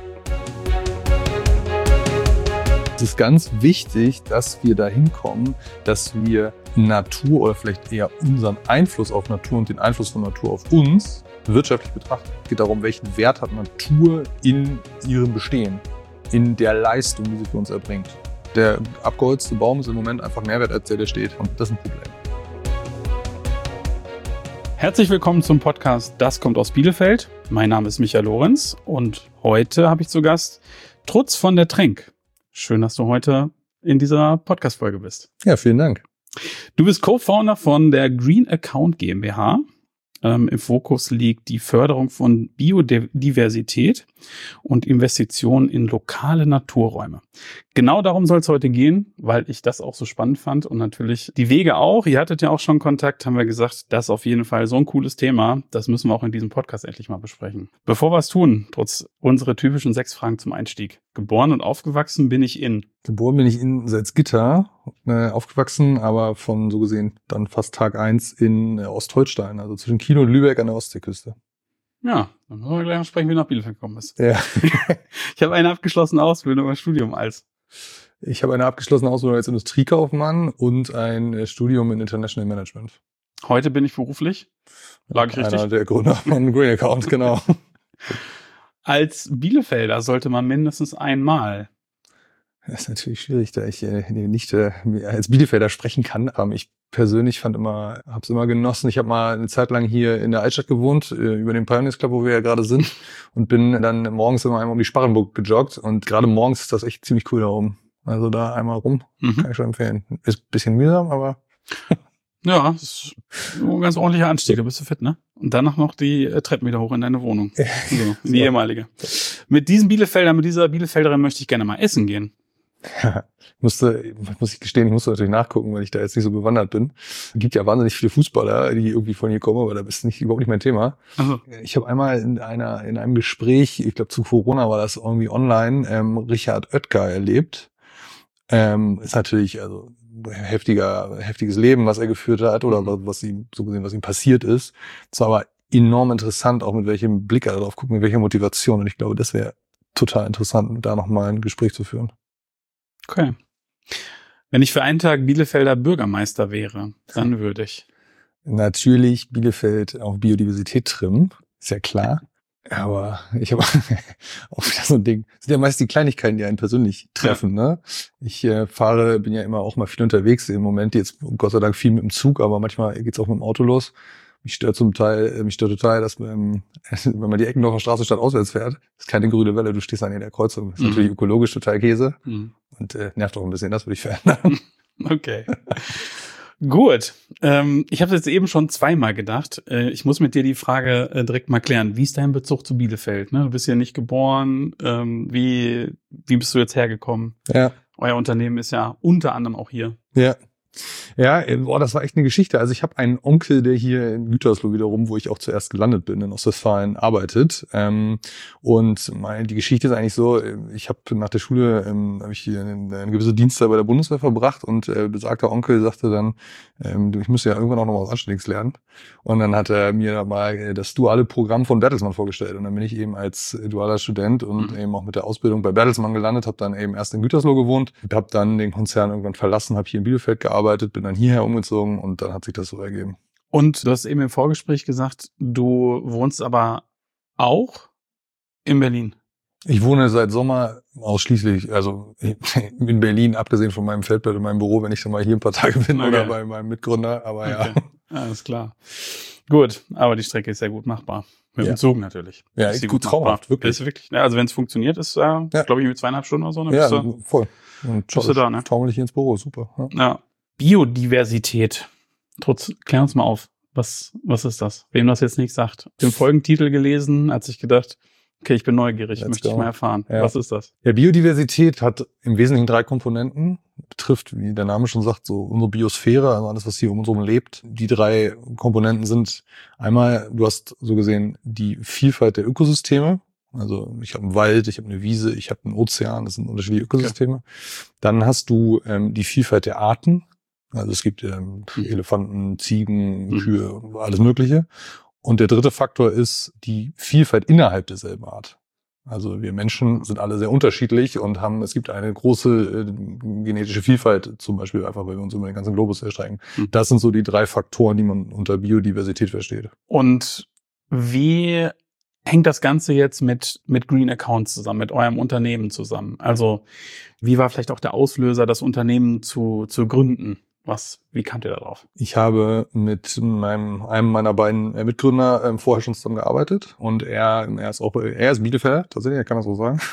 Es ist ganz wichtig, dass wir dahin kommen, dass wir Natur oder vielleicht eher unseren Einfluss auf Natur und den Einfluss von Natur auf uns wirtschaftlich betrachten. Es geht darum, welchen Wert hat Natur in ihrem Bestehen, in der Leistung, die sie für uns erbringt. Der abgeholzte Baum ist im Moment einfach mehr wert, als der steht. Und das ist ein Problem. Herzlich willkommen zum Podcast Das kommt aus Bielefeld. Mein Name ist Michael Lorenz und heute habe ich zu Gast Trutz von der Trenk. Schön, dass du heute in dieser Podcast-Folge bist. Ja, vielen Dank. Du bist Co-Founder von der Green Account GmbH. Im Fokus liegt die Förderung von Biodiversität und Investitionen in lokale Naturräume. Genau darum soll es heute gehen, weil ich das auch so spannend fand und natürlich die Wege auch. Ihr hattet ja auch schon Kontakt, haben wir gesagt, das ist auf jeden Fall so ein cooles Thema. Das müssen wir auch in diesem Podcast endlich mal besprechen. Bevor wir es tun, trotz unsere typischen 6 Fragen zum Einstieg. Geboren und aufgewachsen bin ich in? Geboren bin ich in Salzgitter, aufgewachsen, aber von so gesehen dann fast Tag 1 in Ostholstein, also zwischen Kiel und Lübeck an der Ostseeküste. Ja, dann müssen wir gleich noch sprechen, wie du nach Bielefeld gekommen bist. Ja. Ich habe eine abgeschlossene Ausbildung im Studium als? Ich habe eine abgeschlossene Ausbildung als Industriekaufmann und ein Studium in International Management. Heute bin ich beruflich? Lag ich richtig? Einer der Gründer von Green Account, genau. Als Bielefelder sollte man mindestens einmal. Das ist natürlich schwierig, da ich nicht als Bielefelder sprechen kann. Aber ich persönlich habe es immer genossen. Ich habe mal eine Zeit lang hier in der Altstadt gewohnt, über den Pioneers Club, wo wir ja gerade sind, und bin dann morgens immer einmal um die Sparrenburg gejoggt. Und gerade morgens ist das echt ziemlich cool da oben. Also da einmal rum, kann ich schon empfehlen. Ist ein bisschen mühsam, aber... Ja, das ist ein ganz ordentlicher Anstieg, da bist du fit, ne? Und danach noch die Treppen wieder hoch in deine Wohnung. So, in die ehemalige. Mit dieser Bielefelderin möchte ich gerne mal essen gehen. Ja, muss ich gestehen, ich musste natürlich nachgucken, weil ich da jetzt nicht so bewandert bin. Es gibt ja wahnsinnig viele Fußballer, die irgendwie von hier kommen, aber da ist überhaupt nicht mein Thema. Also. Ich habe einmal in einem Gespräch, ich glaube zu Corona war das irgendwie online, Richard Oetker erlebt. Ist natürlich heftiges Leben, was er geführt hat oder was ihm passiert ist. Es war aber enorm interessant, auch mit welchem Blick er darauf guckt, mit welcher Motivation. Und ich glaube, das wäre total interessant, da nochmal ein Gespräch zu führen. Okay. Wenn ich für einen Tag Bielefelder Bürgermeister wäre, dann würde ich natürlich Bielefeld auf Biodiversität trimmen, ist ja klar. Aber ich habe auch wieder so ein Ding. Das sind ja meist die Kleinigkeiten, die einen persönlich treffen, ne? Ich bin ja immer auch mal viel unterwegs. Im Moment jetzt Gott sei Dank viel mit dem Zug, aber manchmal geht's auch mit dem Auto los. Mich stört total, dass wenn man die Eckendorfer Straße statt auswärts fährt, ist keine grüne Welle, du stehst an der Kreuzung. Das ist natürlich ökologisch total Käse und nervt auch ein bisschen, das würde ich verändern. Okay. Gut. Ich habe jetzt eben schon zweimal gedacht. Ich muss mit dir die Frage direkt mal klären. Wie ist dein Bezug zu Bielefeld? Ne? Du bist ja nicht geboren. Wie bist du jetzt hergekommen? Ja. Euer Unternehmen ist ja unter anderem auch hier. Ja. Ja, das war echt eine Geschichte. Also ich habe einen Onkel, der hier in Gütersloh wiederum, wo ich auch zuerst gelandet bin, in Ostwestfalen arbeitet. Und die Geschichte ist eigentlich so, ich habe nach der Schule habe ich hier eine gewisse Dienstzeit bei der Bundeswehr verbracht und besagter Onkel sagte dann, ich müsste ja irgendwann auch noch was Anständiges lernen. Und dann hat er mir mal das duale Programm von Bertelsmann vorgestellt. Und dann bin ich eben als dualer Student und eben auch mit der Ausbildung bei Bertelsmann gelandet, habe dann eben erst in Gütersloh gewohnt, habe dann den Konzern irgendwann verlassen, habe hier in Bielefeld gearbeitet, bin dann hierher umgezogen und dann hat sich das so ergeben. Und du hast eben im Vorgespräch gesagt, du wohnst aber auch in Berlin. Ich wohne seit Sommer ausschließlich, also in Berlin, abgesehen von meinem Feldbett und meinem Büro, wenn ich dann mal hier ein paar Tage bin oder bei meinem Mitgründer, aber ja. Alles klar. Gut, aber die Strecke ist sehr gut machbar. Mit dem Zug natürlich. Ja, ist gut traumhaft, wirklich. Ist wirklich. Ja, also wenn es funktioniert, ist glaube ich mit 2,5 Stunden oder so. Ja, voll. Und bist du da, ne? Taumel ich ins Büro, super. Ja. Biodiversität. Klär uns mal auf. Was ist das? Wem das jetzt nicht sagt. Den Folgentitel gelesen, als ich gedacht, okay, ich bin neugierig, möchte ich mal erfahren. Ja. Was ist das? Ja, Biodiversität hat im Wesentlichen 3 Komponenten. Betrifft, wie der Name schon sagt, so unsere Biosphäre, also alles, was hier um uns herum lebt. Die 3 Komponenten sind einmal, du hast so gesehen die Vielfalt der Ökosysteme. Also ich habe einen Wald, ich habe eine Wiese, ich habe einen Ozean, das sind unterschiedliche Ökosysteme. Okay. Dann hast du die Vielfalt der Arten. Also es gibt Elefanten, Ziegen, Kühe, alles Mögliche. Und der dritte Faktor ist die Vielfalt innerhalb derselben Art. Also wir Menschen sind alle sehr unterschiedlich und es gibt eine große genetische Vielfalt, zum Beispiel einfach, weil wir uns über den ganzen Globus erstrecken. Das sind so die 3 Faktoren, die man unter Biodiversität versteht. Und wie hängt das Ganze jetzt mit Green Accounts zusammen, mit eurem Unternehmen zusammen? Also wie war vielleicht auch der Auslöser, das Unternehmen zu gründen? Wie kamt ihr da drauf? Ich habe mit einem meiner beiden Mitgründer vorher schon zusammengearbeitet und er ist Bielefelder, tatsächlich, kann man so sagen.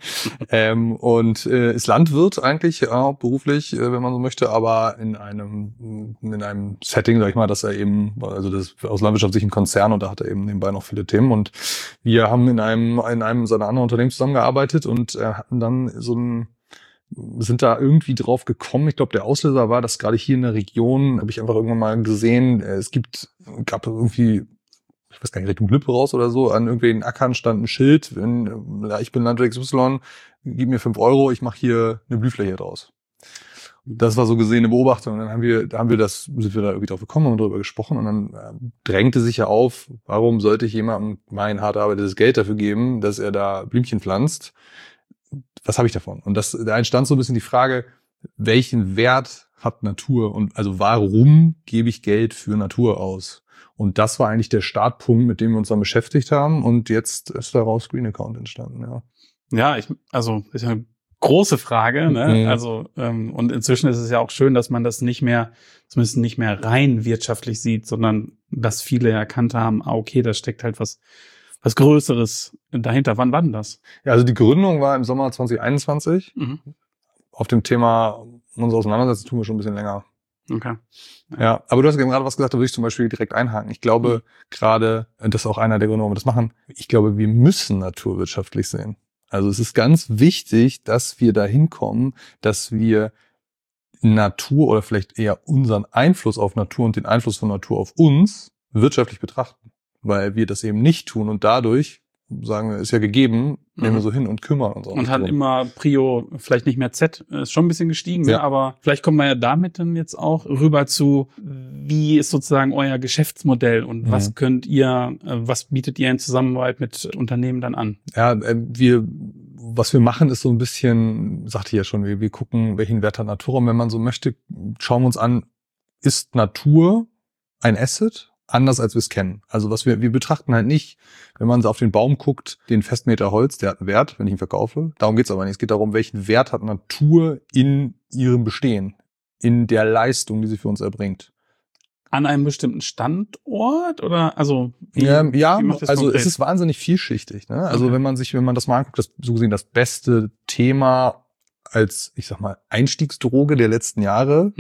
Und ist Landwirt eigentlich, beruflich, wenn man so möchte, aber in einem Setting, sag ich mal, dass er eben, also das aus landwirtschaftlichen Konzern und da hat er eben nebenbei noch viele Themen und wir haben in einem seiner anderen Unternehmen zusammengearbeitet und hatten dann sind da irgendwie drauf gekommen. Ich glaube, der Auslöser war, dass gerade hier in der Region, habe ich einfach irgendwann mal gesehen, gab irgendwie, ich weiß gar nicht, Richtung Lippe raus oder so, an irgendwelchen Ackern stand ein Schild, ich bin Landwirt XY, gib mir 5 €, ich mache hier eine Blühfläche draus. Das war so gesehen eine Beobachtung. Und dann sind wir da irgendwie drauf gekommen und darüber gesprochen und dann drängte sich ja auf, warum sollte ich jemandem mein hart erarbeitetes Geld dafür geben, dass er da Blümchen pflanzt? Was habe ich davon? Und da entstand so ein bisschen die Frage, welchen Wert hat Natur und also warum gebe ich Geld für Natur aus? Und das war eigentlich der Startpunkt, mit dem wir uns dann beschäftigt haben und jetzt ist daraus Green Account entstanden, ja. Ja, also ist ja eine große Frage, ne? Also und inzwischen ist es ja auch schön, dass man das zumindest nicht mehr rein wirtschaftlich sieht, sondern dass viele erkannt haben, okay, da steckt halt was Größeres dahinter. Wann war denn das? Ja, also die Gründung war im Sommer 2021. Auf dem Thema unsere Auseinandersetzung tun wir schon ein bisschen länger. Okay. Ja, aber du hast gerade was gesagt, da würde ich zum Beispiel direkt einhaken. Ich glaube gerade, das ist auch einer der Gründe, warum wir das machen, ich glaube, wir müssen naturwirtschaftlich sehen. Also es ist ganz wichtig, dass wir dahin kommen, dass wir Natur oder vielleicht eher unseren Einfluss auf Natur und den Einfluss von Natur auf uns wirtschaftlich betrachten. Weil wir das eben nicht tun und dadurch sagen wir, ist ja gegeben, nehmen wir so hin und kümmern uns auch. Und hat immer Prio, vielleicht nicht mehr Z, ist schon ein bisschen gestiegen, ja. Aber vielleicht kommen wir ja damit dann jetzt auch rüber zu, wie ist sozusagen euer Geschäftsmodell und was was bietet ihr in Zusammenarbeit mit Unternehmen dann an? Ja, was wir machen, ist so ein bisschen, sagte ich ja schon, wir gucken, welchen Wert hat Natur und wenn man so möchte, schauen wir uns an, ist Natur ein Asset? Anders als wir es kennen. Also wir betrachten halt nicht, wenn man so auf den Baum guckt, den Festmeter Holz, der hat einen Wert, wenn ich ihn verkaufe. Darum geht's aber nicht. Es geht darum, welchen Wert hat Natur in ihrem Bestehen, in der Leistung, die sie für uns erbringt. An einem bestimmten Standort oder also wie macht das also konkret? Es ist wahnsinnig vielschichtig. Ne? Also okay. Wenn man das mal anguckt, das so gesehen das beste Thema als, ich sag mal, Einstiegsdroge der letzten Jahre,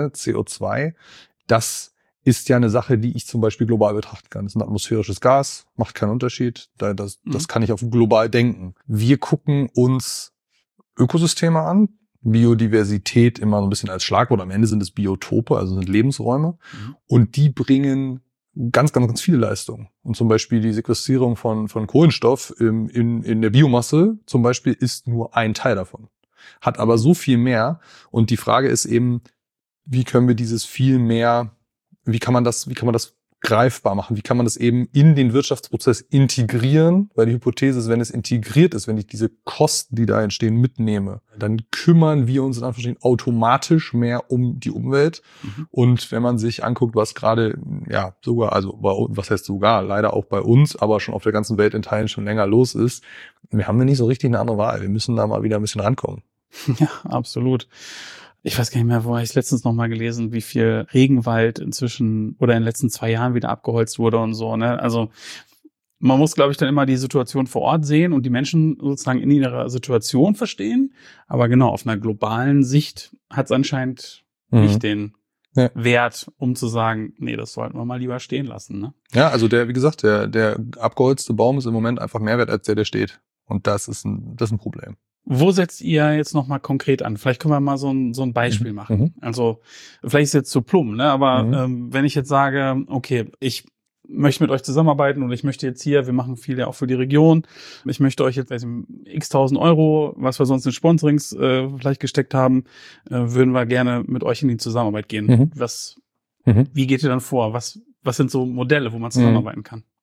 CO2, das ist ja eine Sache, die ich zum Beispiel global betrachten kann. Das ist ein atmosphärisches Gas, macht keinen Unterschied. Das kann ich auf global denken. Wir gucken uns Ökosysteme an, Biodiversität immer so ein bisschen als Schlagwort. Am Ende sind es Biotope, also sind Lebensräume. Und die bringen ganz, ganz, ganz viele Leistungen. Und zum Beispiel die Sequestrierung von Kohlenstoff in der Biomasse zum Beispiel ist nur ein Teil davon. Hat aber so viel mehr. Und die Frage ist eben, wie können wir dieses viel mehr wie kann man das greifbar machen? Wie kann man das eben in den Wirtschaftsprozess integrieren? Weil die Hypothese ist, wenn es integriert ist, wenn ich diese Kosten, die da entstehen, mitnehme, dann kümmern wir uns in Anführungsstrichen automatisch mehr um die Umwelt. Und wenn man sich anguckt, was gerade, ja, sogar, also was heißt sogar, leider auch bei uns, aber schon auf der ganzen Welt in Teilen schon länger los ist, wir haben ja nicht so richtig eine andere Wahl. Wir müssen da mal wieder ein bisschen rankommen. Ja, absolut. Ich weiß gar nicht mehr, wo habe ich letztens noch mal gelesen, wie viel Regenwald inzwischen oder in den letzten 2 Jahren wieder abgeholzt wurde und so. Ne? Also man muss, glaube ich, dann immer die Situation vor Ort sehen und die Menschen sozusagen in ihrer Situation verstehen. Aber genau, auf einer globalen Sicht hat es anscheinend nicht den Wert, um zu sagen, nee, das sollten wir mal lieber stehen lassen. Ne? Ja, also wie gesagt, der abgeholzte Baum ist im Moment einfach mehr wert als der steht. Und das ist ein Problem. Wo setzt ihr jetzt nochmal konkret an? Vielleicht können wir mal so ein Beispiel machen. Also vielleicht ist es jetzt zu plump, ne? Aber wenn ich jetzt sage, okay, ich möchte mit euch zusammenarbeiten und ich möchte jetzt wir machen viel ja auch für die Region, ich möchte euch jetzt x-tausend €, was wir sonst in Sponsorings vielleicht gesteckt haben, würden wir gerne mit euch in die Zusammenarbeit gehen. Wie geht ihr dann vor? Was sind so Modelle, wo man zusammenarbeiten kann?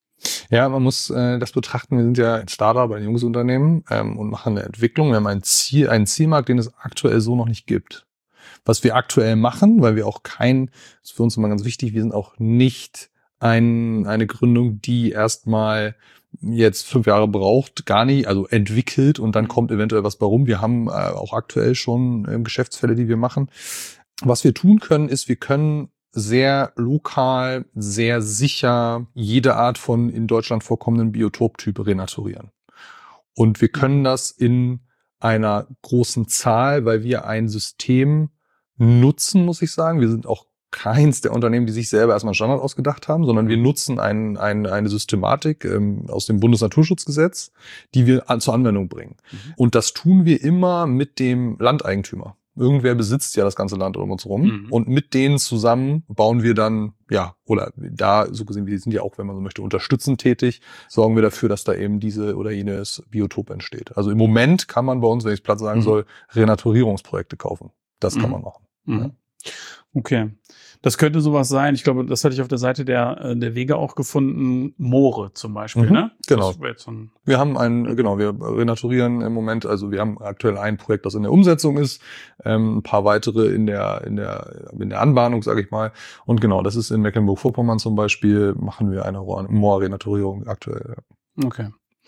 Ja, man muss das betrachten. Wir sind ja ein Startup, ein junges Unternehmen und machen eine Entwicklung. Wir haben einen Zielmarkt, den es aktuell so noch nicht gibt. Was wir aktuell machen, weil wir auch das ist für uns immer ganz wichtig, wir sind auch nicht eine Gründung, die erstmal jetzt 5 Jahre braucht, gar nicht, also entwickelt und dann kommt eventuell was bei rum. Wir haben auch aktuell schon Geschäftsfälle, die wir machen. Was wir tun können, ist, wir können sehr lokal, sehr sicher jede Art von in Deutschland vorkommenden Biotoptyp renaturieren. Und wir können das in einer großen Zahl, weil wir ein System nutzen, muss ich sagen. Wir sind auch keins der Unternehmen, die sich selber erstmal einen Standard ausgedacht haben, sondern wir nutzen eine Systematik aus dem Bundesnaturschutzgesetz, die wir zur Anwendung bringen. Und das tun wir immer mit dem Landeigentümer. Irgendwer besitzt ja das ganze Land um uns rum. Und mit denen zusammen bauen wir dann, oder da, so gesehen, wir sind ja auch, wenn man so möchte, unterstützend tätig, sorgen wir dafür, dass da eben diese oder jenes Biotop entsteht. Also im Moment kann man bei uns, wenn ich es platt sagen soll, Renaturierungsprojekte kaufen. Das kann man machen. Ja. Okay. Das könnte sowas sein. Ich glaube, das hatte ich auf der Seite der Wege auch gefunden. Moore zum Beispiel, ne? Genau. Wir haben wir renaturieren im Moment, also wir haben aktuell ein Projekt, das in der Umsetzung ist, ein paar weitere in der Anbahnung, sage ich mal. Und genau, das ist in Mecklenburg-Vorpommern zum Beispiel, machen wir eine Moorrenaturierung aktuell. Ja. Okay.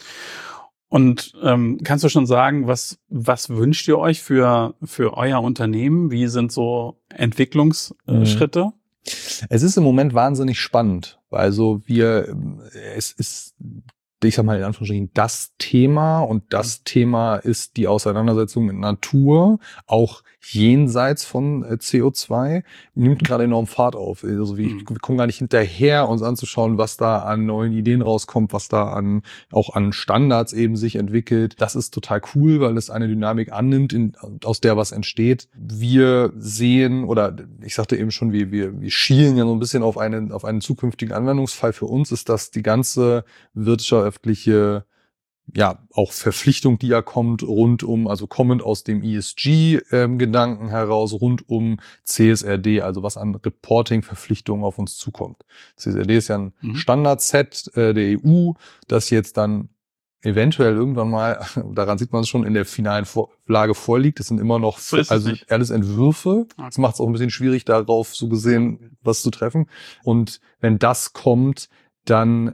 Und kannst du schon sagen, was wünscht ihr euch für euer Unternehmen? Wie sind so Entwicklungsschritte? Es ist im Moment wahnsinnig spannend. Also es ist, ich sag mal in Anführungsstrichen, das Thema und das Thema ist die Auseinandersetzung mit Natur, auch jenseits von CO2, nimmt gerade enorm Fahrt auf. Also wir kommen gar nicht hinterher, uns anzuschauen, was da an neuen Ideen rauskommt, was da auch an Standards eben sich entwickelt. Das ist total cool, weil es eine Dynamik annimmt, aus der was entsteht. Wir sehen, oder ich sagte eben schon, wir schielen ja so ein bisschen auf einen zukünftigen Anwendungsfall. Für uns ist das die ganze wirtschaftliche auch Verpflichtung, die ja kommt, kommend aus dem ESG-Gedanken heraus, rund um CSRD, also was an Reporting-Verpflichtungen auf uns zukommt. CSRD ist ja ein Standardset der EU, das jetzt dann eventuell irgendwann mal, daran sieht man es schon, in der finalen Vorlage vorliegt. Es sind immer noch alles Entwürfe. Das macht es auch ein bisschen schwierig, darauf so gesehen was zu treffen. Und wenn das kommt, dann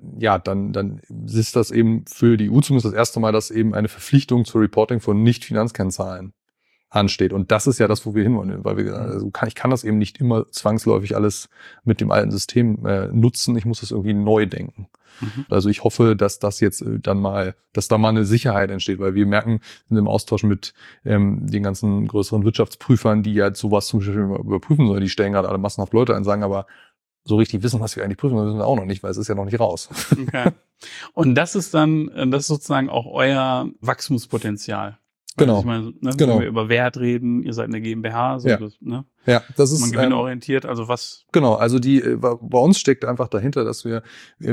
ist das eben für die EU zumindest das erste Mal, dass eben eine Verpflichtung zur Reporting von Nicht-Finanzkennzahlen ansteht. Und das ist ja das, wo wir hinwollen, weil ich kann das eben nicht immer zwangsläufig alles mit dem alten System nutzen. Ich muss das irgendwie neu denken. Also ich hoffe, dass das jetzt dass da mal eine Sicherheit entsteht, weil wir merken, wir sind im Austausch mit den ganzen größeren Wirtschaftsprüfern, die ja sowas zum Beispiel überprüfen sollen. Die stellen gerade alle massenhaft Leute ein, sagen aber, so richtig wissen, was wir eigentlich prüfen, wissen wir auch noch nicht, weil es ist ja noch nicht raus. Okay. Und das ist sozusagen auch euer Wachstumspotenzial. Genau. Ich meine, Genau. Wenn wir über Wert reden, ihr seid eine GmbH, Ja. Das ist man gewinnorientiert, also was? Genau, also bei uns steckt einfach dahinter, dass wir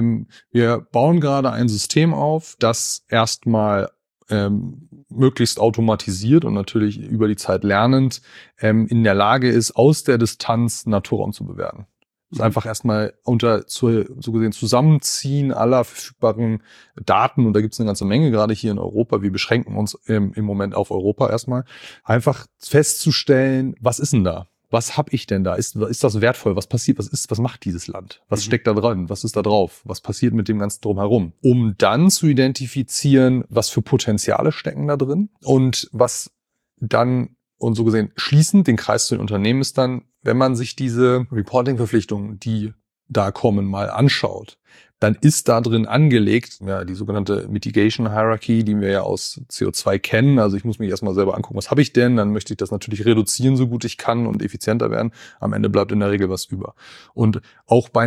bauen gerade ein System auf, das erstmal möglichst automatisiert und natürlich über die Zeit lernend in der Lage ist, aus der Distanz Naturraum zu bewerten. Das ist einfach erstmal so gesehen Zusammenziehen aller verfügbaren Daten, und da gibt es eine ganze Menge, gerade hier in Europa. Wir beschränken uns im Moment auf Europa erstmal. Einfach festzustellen, was ist denn da? Was habe ich denn da? Ist das wertvoll? Was passiert? Was macht dieses Land? Was steckt da dran? Was ist da drauf? Was passiert mit dem ganzen Drumherum? Um dann zu identifizieren, was für Potenziale stecken da drin und was dann, und so gesehen schließend den Kreis zu den Unternehmen ist dann, wenn man sich diese Reporting-Verpflichtungen, die da kommen, mal anschaut, dann ist da drin angelegt, die sogenannte Mitigation Hierarchy, die wir ja aus CO2 kennen. Also ich muss mich erstmal selber angucken, was habe ich denn? Dann möchte ich das natürlich reduzieren, so gut ich kann, und effizienter werden. Am Ende bleibt in der Regel was über. Und auch bei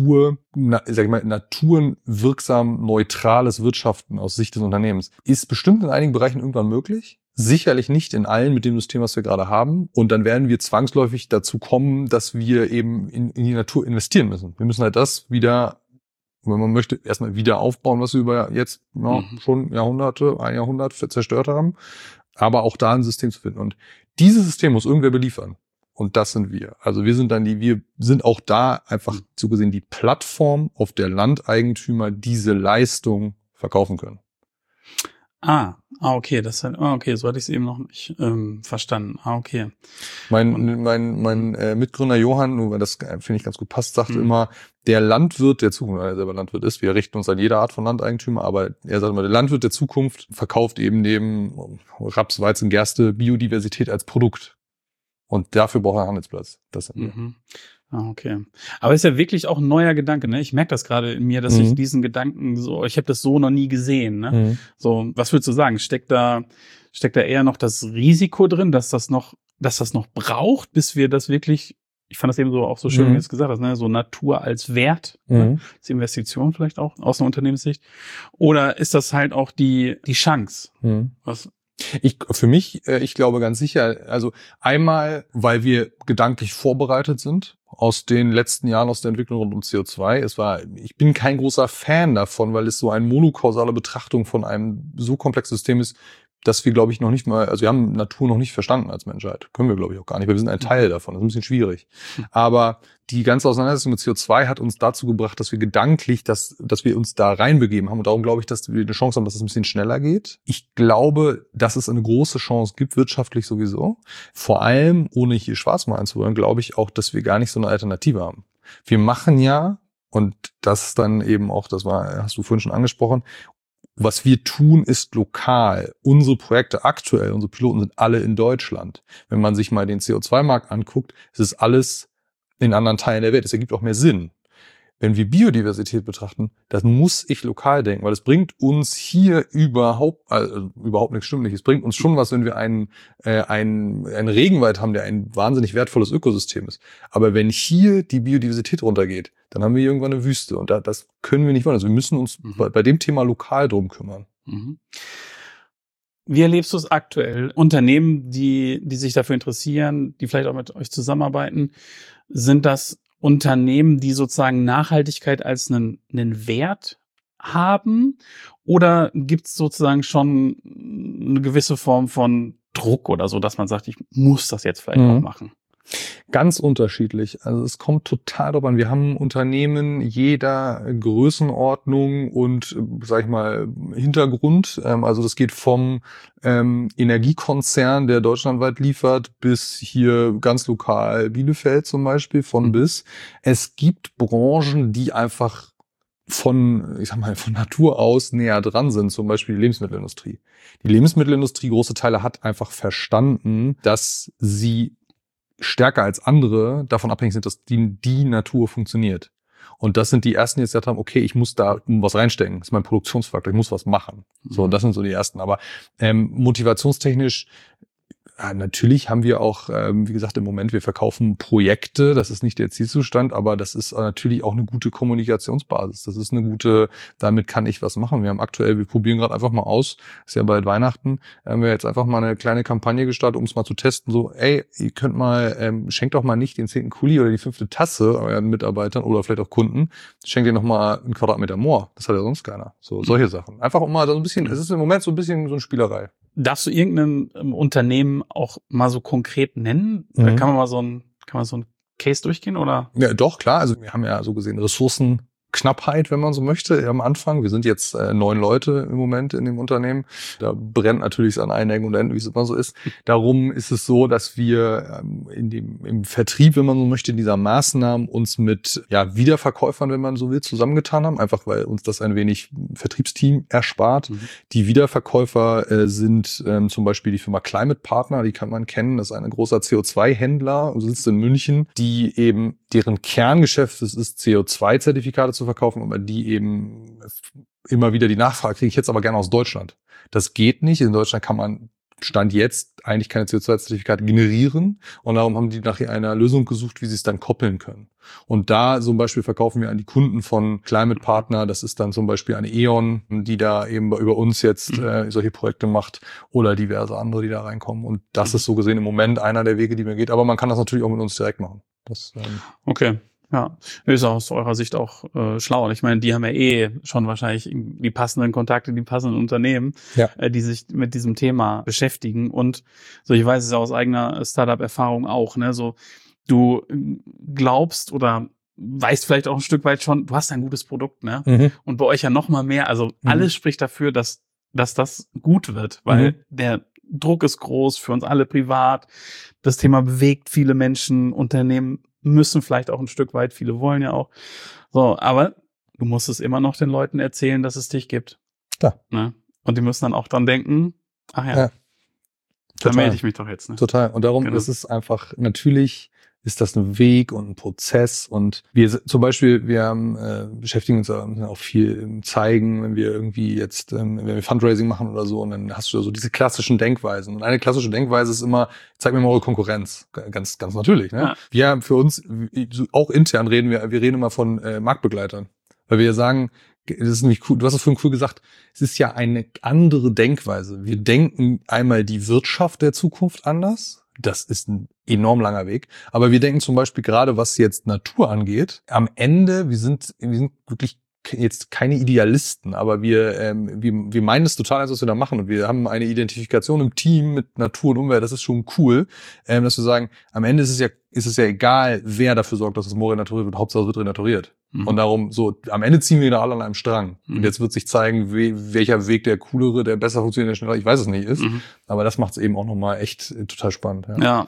naturwirksam neutrales Wirtschaften aus Sicht des Unternehmens ist bestimmt in einigen Bereichen irgendwann möglich. Sicherlich nicht in allen mit dem System, was wir gerade haben. Und dann werden wir zwangsläufig dazu kommen, dass wir eben in die Natur investieren müssen. Wir müssen halt das wieder, wenn man möchte, erstmal wieder aufbauen, was wir über jetzt schon ein Jahrhundert zerstört haben. Aber auch da ein System zu finden. Und dieses System muss irgendwer beliefern. Und das sind wir. Also wir sind auch da einfach so gesehen die Plattform, auf der Landeigentümer diese Leistung verkaufen können. Okay, okay, so hatte ich es eben noch nicht verstanden. Okay. Mein Mitgründer Johann, nur weil das finde ich ganz gut passt, sagt immer, der Landwirt der Zukunft, weil er selber Landwirt ist, wir richten uns an jede Art von Landeigentümer, aber er sagt immer, der Landwirt der Zukunft verkauft eben neben Raps, Weizen, Gerste Biodiversität als Produkt. Und dafür braucht er einen Handelsplatz. Das sind wir. Okay. Aber ist ja wirklich auch ein neuer Gedanke, ne? Ich merke das gerade in mir, dass ich diesen Gedanken ich habe das so noch nie gesehen, ne? So, was würdest du sagen? Steckt da eher noch das Risiko drin, dass das noch braucht, bis wir das wirklich, ich fand das eben so auch so schön, wie du es gesagt hast, ne? So Natur als Wert, ne? Als Investition vielleicht auch aus einer Unternehmenssicht. Oder ist das halt auch die Chance? Ich glaube ganz sicher, also einmal, weil wir gedanklich vorbereitet sind aus den letzten Jahren aus der Entwicklung rund um CO2. Ich bin kein großer Fan davon, weil es so eine monokausale Betrachtung von einem so komplexen System ist, dass wir, glaube ich, noch nicht mal, also wir haben Natur noch nicht verstanden als Menschheit. Können wir, glaube ich, auch gar nicht, weil wir sind ein Teil davon. Das ist ein bisschen schwierig. Aber die ganze Auseinandersetzung mit CO2 hat uns dazu gebracht, dass wir gedanklich, dass wir uns da reinbegeben haben. Und darum glaube ich, dass wir eine Chance haben, dass es ein bisschen schneller geht. Ich glaube, dass es eine große Chance gibt, wirtschaftlich sowieso. Vor allem, ohne hier schwarz malen zu wollen, glaube ich auch, dass wir gar nicht so eine Alternative haben. Wir machen ja, und das ist dann eben auch, hast du vorhin schon angesprochen, was wir tun, ist lokal. Unsere Projekte aktuell, unsere Piloten sind alle in Deutschland. Wenn man sich mal den CO2-Markt anguckt, ist es alles in anderen Teilen der Welt. Es ergibt auch mehr Sinn. Wenn wir Biodiversität betrachten, das muss ich lokal denken, weil es bringt uns hier überhaupt nichts, stimmt nicht. Es bringt uns schon was, wenn wir einen Regenwald haben, der ein wahnsinnig wertvolles Ökosystem ist. Aber wenn hier die Biodiversität runtergeht, dann haben wir irgendwann eine Wüste und das können wir nicht wollen. Also wir müssen uns bei dem Thema lokal drum kümmern. Wie erlebst du es aktuell? Unternehmen, die sich dafür interessieren, die vielleicht auch mit euch zusammenarbeiten, sind das Unternehmen, die sozusagen Nachhaltigkeit als einen Wert haben? Oder gibt es sozusagen schon eine gewisse Form von Druck oder so, dass man sagt, ich muss das jetzt vielleicht auch machen? Ganz unterschiedlich. Also es kommt total drauf an. Wir haben Unternehmen jeder Größenordnung und, sag ich mal, Hintergrund. Also das geht vom Energiekonzern, der deutschlandweit liefert, bis hier ganz lokal Bielefeld zum Beispiel, von bis. Es gibt Branchen, die einfach von Natur aus näher dran sind, zum Beispiel die Lebensmittelindustrie. Die Lebensmittelindustrie, große Teile, hat einfach verstanden, dass sie stärker als andere davon abhängig sind, dass die Natur funktioniert. Und das sind die ersten, die jetzt gesagt haben, okay, ich muss da was reinstecken. Das ist mein Produktionsfaktor, ich muss was machen. So, das sind so die ersten. Aber motivationstechnisch, natürlich haben wir auch, wie gesagt, im Moment, wir verkaufen Projekte. Das ist nicht der Zielzustand, aber das ist natürlich auch eine gute Kommunikationsbasis. Das ist damit kann ich was machen. Wir probieren gerade einfach mal aus, ist ja bald Weihnachten, haben wir jetzt einfach mal eine kleine Kampagne gestartet, um es mal zu testen. So, ihr könnt mal, schenkt doch mal nicht den 10. Kuli oder die 5. Tasse euren Mitarbeitern oder vielleicht auch Kunden. Schenkt ihr noch mal einen Quadratmeter Moor. Das hat ja sonst keiner. So, solche Sachen. Einfach um mal so ein bisschen, es ist im Moment so ein bisschen so eine Spielerei. Darfst du irgendein Unternehmen auch mal so konkret nennen? Kann man mal so ein Case durchgehen, oder? Ja, doch, klar. Also wir haben ja so gesehen Ressourcenknappheit, wenn man so möchte, am Anfang. Wir sind jetzt 9 Leute im Moment in dem Unternehmen. Da brennt natürlich an allen Ecken und Enden, wie es immer so ist. Darum ist es so, dass wir im Vertrieb, wenn man so möchte, dieser Maßnahmen uns mit Wiederverkäufern, wenn man so will, zusammengetan haben. Einfach weil uns das ein wenig Vertriebsteam erspart. Die Wiederverkäufer sind zum Beispiel die Firma Climate Partner, die kann man kennen. Das ist ein großer CO2-Händler, sitzt in München, die eben, deren Kerngeschäft es ist, CO2-Zertifikate zu verkaufen, aber die eben immer wieder die Nachfrage kriege ich jetzt aber gerne aus Deutschland. Das geht nicht. In Deutschland kann man Stand jetzt eigentlich keine CO2-Zertifikate generieren und darum haben die nach einer Lösung gesucht, wie sie es dann koppeln können. Und da zum Beispiel verkaufen wir an die Kunden von Climate Partner, das ist dann zum Beispiel eine E.ON, die da eben über uns jetzt solche Projekte macht oder diverse andere, die da reinkommen. Und das ist so gesehen im Moment einer der Wege, die mir geht. Aber man kann das natürlich auch mit uns direkt machen. Okay. Ja, ist auch aus eurer Sicht auch schlau. Ich meine, die haben ja schon wahrscheinlich die passenden Kontakte, die passenden Unternehmen, die sich mit diesem Thema beschäftigen. Und so, ich weiß es ja aus eigener Startup-Erfahrung auch, ne, so, du glaubst oder weißt vielleicht auch ein Stück weit schon, du hast ein gutes Produkt, ne? Und bei euch ja noch mal mehr. Also alles spricht dafür, dass das gut wird, weil der Druck ist groß für uns alle privat. Das Thema bewegt viele Menschen, Unternehmen müssen vielleicht auch ein Stück weit, viele wollen ja auch. So, aber du musst es immer noch den Leuten erzählen, dass es dich gibt. Klar. Ne? Und die müssen dann auch dran denken, ach ja. Da melde ich mich doch jetzt. Ne? Total. Und darum ist es einfach, natürlich ist das ein Weg und ein Prozess. Und wir zum Beispiel, wir haben, beschäftigen uns auch viel im Zeigen, wenn wir irgendwie jetzt, wenn wir Fundraising machen oder so, und dann hast du so diese klassischen Denkweisen. Und eine klassische Denkweise ist immer, zeig mir mal eure Konkurrenz. Ganz natürlich. Ne? Wir für uns, auch intern reden wir reden immer von Marktbegleitern. Weil wir sagen, das ist nämlich cool, du hast es vorhin cool gesagt, es ist ja eine andere Denkweise. Wir denken einmal die Wirtschaft der Zukunft anders. Das ist ein enorm langer Weg. Aber wir denken zum Beispiel gerade, was jetzt Natur angeht, am Ende, wir sind wirklich jetzt keine Idealisten, aber wir meinen es total ernst, was wir da machen. Und wir haben eine Identifikation im Team mit Natur und Umwelt. Das ist schon cool, dass wir sagen, am Ende ist es ja egal, wer dafür sorgt, dass das Moor renaturiert wird. Hauptsache es wird renaturiert. Und darum, so, am Ende ziehen wir da alle an einem Strang. Und jetzt wird sich zeigen, welcher Weg der coolere, der besser funktioniert, der schneller, ich weiß es nicht ist. Aber das macht es eben auch nochmal echt total spannend. Ja.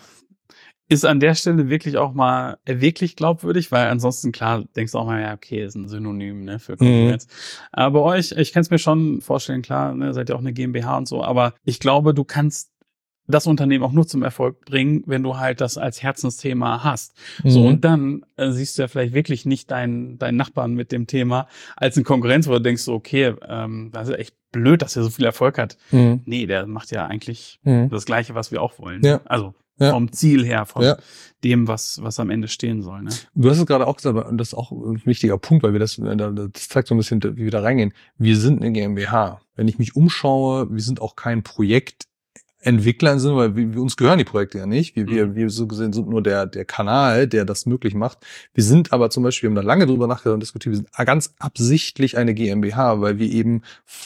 Ist an der Stelle wirklich auch mal wirklich glaubwürdig, weil ansonsten, klar, denkst du auch mal, ja, okay, ist ein Synonym, ne, für Konkurrenz. Aber bei euch, ich kann es mir schon vorstellen, klar, ne, seid ihr auch eine GmbH und so, aber ich glaube, du kannst das Unternehmen auch nur zum Erfolg bringen, wenn du halt das als Herzensthema hast. So, und dann siehst du ja vielleicht wirklich nicht deinen Nachbarn mit dem Thema als eine Konkurrenz, wo du denkst so, okay, das ist echt blöd, dass er so viel Erfolg hat. Nee, der macht ja eigentlich das Gleiche, was wir auch wollen. Ja. Also vom Ziel her, von dem, was am Ende stehen soll. Ne? Du hast es gerade auch gesagt, und das ist auch ein wichtiger Punkt, weil wir das zeigt so ein bisschen, wie wir da reingehen. Wir sind eine GmbH. Wenn ich mich umschaue, wir sind auch kein Projektentwickler im Sinne, weil wir uns gehören die Projekte ja nicht. Wir so gesehen sind nur der Kanal, der das möglich macht. Wir sind aber zum Beispiel, wir haben da lange drüber nachgedacht und diskutiert, wir sind ganz absichtlich eine GmbH, weil wir eben,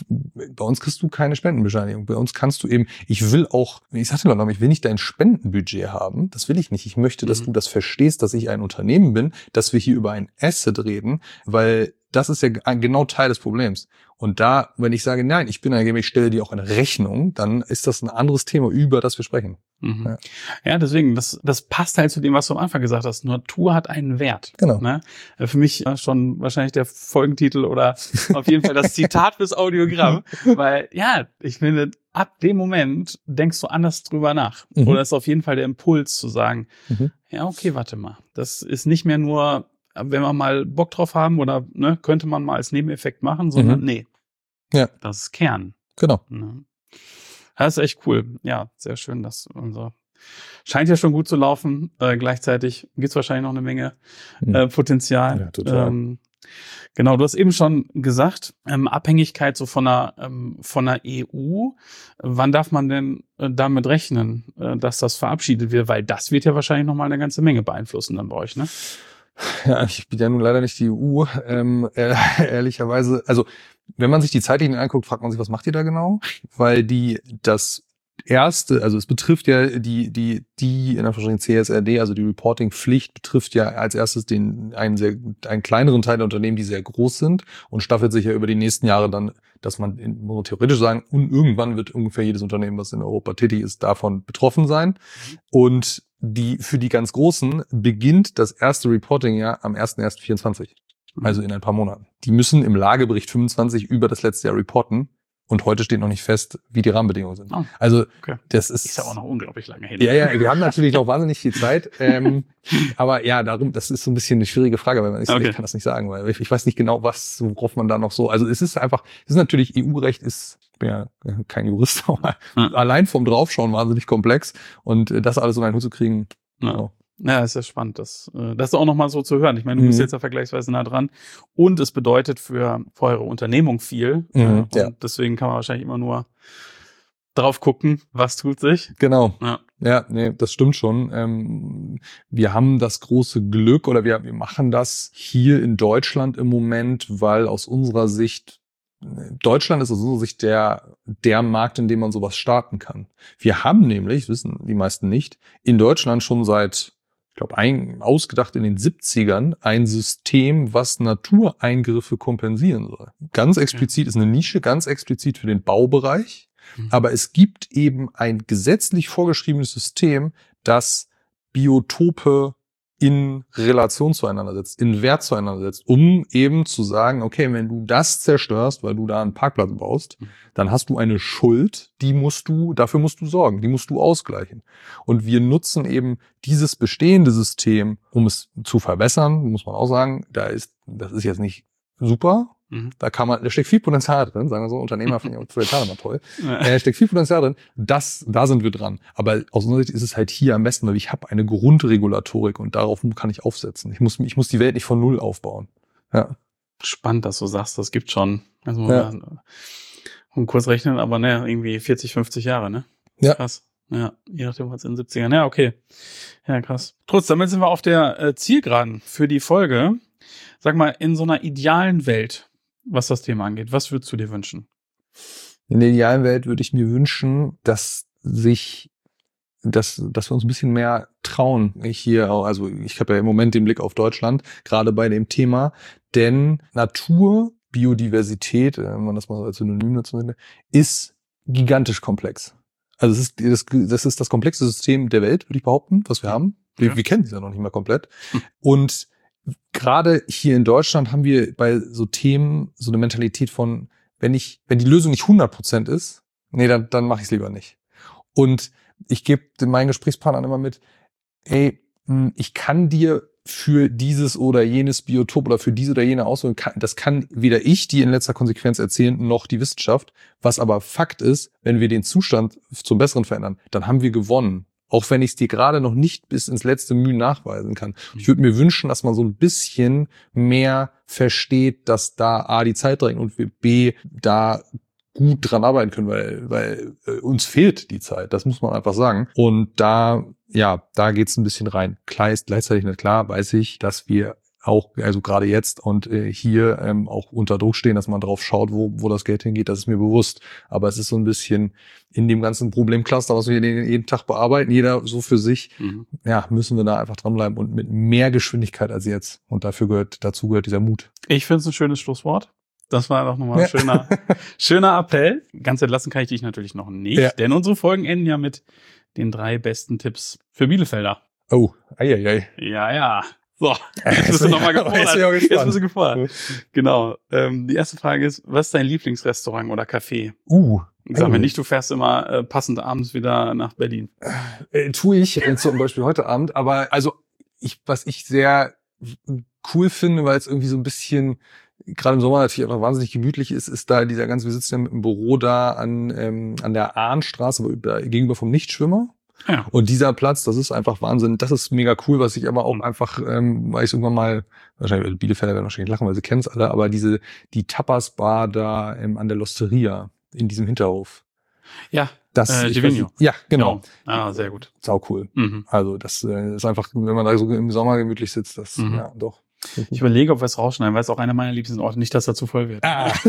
bei uns kriegst du keine Spendenbescheinigung. Bei uns kannst du eben, ich sagte noch, ich will nicht dein Spendenbudget haben. Das will ich nicht. Ich möchte, dass du das verstehst, dass ich ein Unternehmen bin, dass wir hier über ein Asset reden, weil das ist ja genau Teil des Problems. Und da, wenn ich sage, nein, ich bin eine GmbH, ich stelle dir auch eine Rechnung, dann ist das ein anderes Thema, über das wir sprechen. Ja, deswegen, das passt halt zu dem, was du am Anfang gesagt hast. Natur hat einen Wert. Genau. Ne? Für mich schon wahrscheinlich der Folgentitel oder auf jeden Fall das Zitat fürs Audiogramm. Weil, ja, ich finde, ab dem Moment denkst du anders drüber nach. Oder ist auf jeden Fall der Impuls zu sagen, ja, okay, warte mal. Das ist nicht mehr nur, wenn wir mal Bock drauf haben oder ne, könnte man mal als Nebeneffekt machen, sondern nee. Ja. Das ist Kern. Genau. Ne? Das ist echt cool. Ja, sehr schön, dass scheint ja schon gut zu laufen. Gleichzeitig gibt's wahrscheinlich noch eine Menge Potenzial. Ja, total. Genau, du hast eben schon gesagt, Abhängigkeit so von der EU. Wann darf man denn damit rechnen, dass das verabschiedet wird? Weil das wird ja wahrscheinlich noch mal eine ganze Menge beeinflussen dann bei euch, ne? Ja, ich bin ja nun leider nicht die EU, ehrlicherweise. Also, wenn man sich die Zeitlinien anguckt, fragt man sich, was macht ihr da genau? Weil das erste, also es betrifft ja die in Anführungsstrichen CSRD, also die Reporting-Pflicht betrifft ja als erstes einen kleineren Teil der Unternehmen, die sehr groß sind und staffelt sich ja über die nächsten Jahre dann, dass man, muss man theoretisch sagen, und irgendwann wird ungefähr jedes Unternehmen, was in Europa tätig ist, davon betroffen sein. Und für die ganz Großen beginnt das erste Reporting-Jahr am 1.1.24, also in ein paar Monaten. Die müssen im Lagebericht 25 über das letzte Jahr reporten. Und heute steht noch nicht fest, wie die Rahmenbedingungen sind. Oh, also okay. Das ist ja auch noch unglaublich lange hin. Ja, wir haben natürlich noch wahnsinnig viel Zeit. Aber ja, das ist so ein bisschen eine schwierige Frage, weil ich kann das nicht sagen, weil ich weiß nicht genau, worauf man da noch so. Also es ist natürlich, EU-Recht ist, ich bin ja kein Jurist, aber allein vom Draufschauen wahnsinnig komplex. Und das alles so in einen Hut zu kriegen, genau. Ja, ist ja spannend, das auch nochmal so zu hören. Ich meine, du bist jetzt ja vergleichsweise nah dran und es bedeutet für eure Unternehmung viel. Und deswegen kann man wahrscheinlich immer nur drauf gucken, was tut sich. Genau. Ja. Ja, nee, das stimmt schon. Wir haben das große Glück oder wir machen das hier in Deutschland im Moment, weil aus unserer Sicht, Deutschland ist aus unserer Sicht der Markt, in dem man sowas starten kann. Wir haben nämlich, wissen die meisten nicht, in Deutschland schon seit, ich glaube, ausgedacht in den 70ern ein System, was Natureingriffe kompensieren soll. Ganz explizit ist eine Nische, ganz explizit für den Baubereich. Aber es gibt eben ein gesetzlich vorgeschriebenes System, das Biotope in Relation zueinander setzt, in Wert zueinander setzt, um eben zu sagen, okay, wenn du das zerstörst, weil du da einen Parkplatz baust, dann hast du eine Schuld, dafür musst du sorgen, die musst du ausgleichen. Und wir nutzen eben dieses bestehende System, um es zu verbessern, muss man auch sagen, das ist jetzt nicht super. Da steckt viel Potenzial drin, sagen wir so, Unternehmer finde ich auch Potenzial immer toll. Da steckt viel Potenzial drin, da sind wir dran. Aber aus unserer Sicht ist es halt hier am besten, weil ich habe eine Grundregulatorik und darauf kann ich aufsetzen. Ich muss die Welt nicht von Null aufbauen. Ja. Spannend, dass du sagst, das gibt schon. Also um kurz rechnen, aber irgendwie 40, 50 Jahre, ne? Ja. Krass. Ja, je nachdem, was in den 70ern. Ja, okay. Ja, krass. Trotzdem, damit sind wir auf der Zielgeraden für die Folge. Sag mal, in so einer idealen Welt, was das Thema angeht, was würdest du dir wünschen? In der idealen Welt würde ich mir wünschen, dass wir uns ein bisschen mehr trauen. Ich habe ja im Moment den Blick auf Deutschland, gerade bei dem Thema, denn Natur, Biodiversität, wenn man das mal so als Synonym dazu nennt, ist gigantisch komplex. Also das ist das komplexeste System der Welt, würde ich behaupten, was wir haben. Wir kennen es ja noch nicht mal komplett. Und gerade hier in Deutschland haben wir bei so Themen so eine Mentalität von, wenn die Lösung nicht 100% ist, dann mache ich es lieber nicht. Und ich gebe meinen Gesprächspartnern immer mit, ich kann dir für dieses oder jenes Biotop oder für diese oder jene Auswahl, das kann weder ich dir in letzter Konsequenz erzählen, noch die Wissenschaft. Was aber Fakt ist, wenn wir den Zustand zum Besseren verändern, dann haben wir gewonnen. Auch wenn ich es dir gerade noch nicht bis ins letzte Mühe nachweisen kann. Ich würde mir wünschen, dass man so ein bisschen mehr versteht, dass da A, die Zeit drängt und wir B, da gut dran arbeiten können, weil uns fehlt die Zeit. Das muss man einfach sagen. Und da geht's ein bisschen rein. Gleichzeitig nicht klar, weiß ich, dass wir auch, also gerade jetzt und hier auch unter Druck stehen, dass man drauf schaut, wo das Geld hingeht, das ist mir bewusst. Aber es ist so ein bisschen in dem ganzen Problemcluster, was wir jeden Tag bearbeiten, jeder so für sich, müssen wir da einfach dranbleiben und mit mehr Geschwindigkeit als jetzt. Und dazu gehört dieser Mut. Ich finde es ein schönes Schlusswort. Das war doch nochmal ein schöner Appell. Ganz entlassen kann ich dich natürlich noch nicht, denn unsere Folgen enden ja mit den 3 besten Tipps für Bielefelder. Oh, eieiei. Ja. So, jetzt bist du nochmal gefordert. Jetzt bist du gefordert. Genau. Die erste Frage ist, was ist dein Lieblingsrestaurant oder Café? Sag mir nicht, du fährst immer passend abends wieder nach Berlin. Tue ich zum Beispiel heute Abend, aber was ich sehr cool finde, weil es irgendwie so ein bisschen gerade im Sommer natürlich auch wahnsinnig gemütlich ist da wir sitzen ja mit dem Büro da an der Ahnstraße gegenüber vom Nichtschwimmer. Ja. Und dieser Platz, das ist einfach Wahnsinn. Das ist mega cool, was ich aber auch einfach, weil ich irgendwann mal, wahrscheinlich Bielefelder werden wahrscheinlich lachen, weil sie kennen es alle, aber die Tapas-Bar da an der Losteria in diesem Hinterhof. Ja, Divino. Ja, genau. Ah, sehr gut. Sau cool. Also das ist einfach, wenn man da so im Sommer gemütlich sitzt, ja, doch. Ich überlege, ob wir es rausschneiden, weil es auch einer meiner liebsten Orte, nicht, dass er zu voll wird.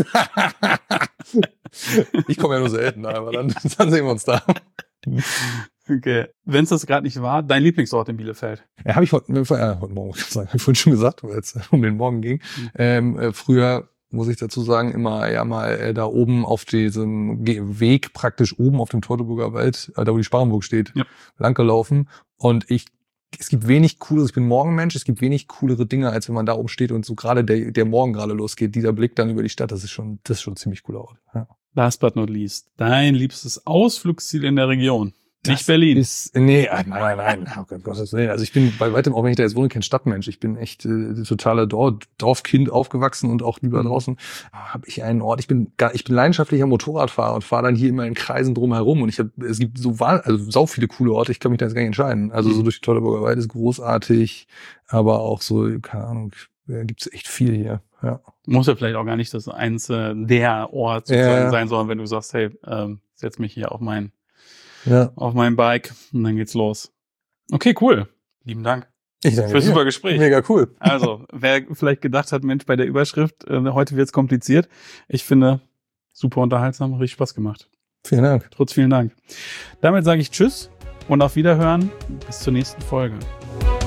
Ich komme ja nur selten, aber dann sehen wir uns da. Okay. Wenn es das gerade nicht war, dein Lieblingsort in Bielefeld? Ja, habe ich heute Morgen gesagt, habe ich vorhin schon gesagt, weil es um den Morgen ging. Früher, muss ich dazu sagen, immer mal da oben auf diesem Weg, praktisch oben auf dem Teutoburger Wald, da wo die Sparrenburg steht, langgelaufen. Und es gibt wenig Cooleres, ich bin Morgenmensch, es gibt wenig coolere Dinge, als wenn man da oben steht und so gerade der Morgen gerade losgeht, dieser Blick dann über die Stadt, das ist schon ein ziemlich cooler Ort. Ja. Last but not least, dein liebstes Ausflugsziel in der Region. Nicht Berlin. Nein. Oh Gottes Willen. Also ich bin bei weitem, auch wenn ich da jetzt wohne, kein Stadtmensch. Ich bin echt totaler Dorfkind aufgewachsen und auch lieber draußen. Habe ich einen Ort. Ich bin leidenschaftlicher Motorradfahrer und fahre dann hier immer in Kreisen drumherum. Und es gibt sau viele coole Orte. Ich kann mich da jetzt gar nicht entscheiden. Also so durch die Teutoburger Wald ist großartig, aber auch so, keine Ahnung, gibt's echt viel hier. Ja. Muss ja vielleicht auch gar nicht das eins der Ort sozusagen sein, sondern wenn du sagst, hey, setz mich hier auf mein auf meinem Bike und dann geht's los. Okay, cool. Lieben Dank. Ich danke Für dir. super Gespräch. Mega cool. Also, wer vielleicht gedacht hat, Mensch, bei der Überschrift, heute wird's kompliziert. Ich finde, super unterhaltsam, richtig Spaß gemacht. Vielen Dank. Vielen Dank. Damit sage ich Tschüss und auf Wiederhören. Bis zur nächsten Folge.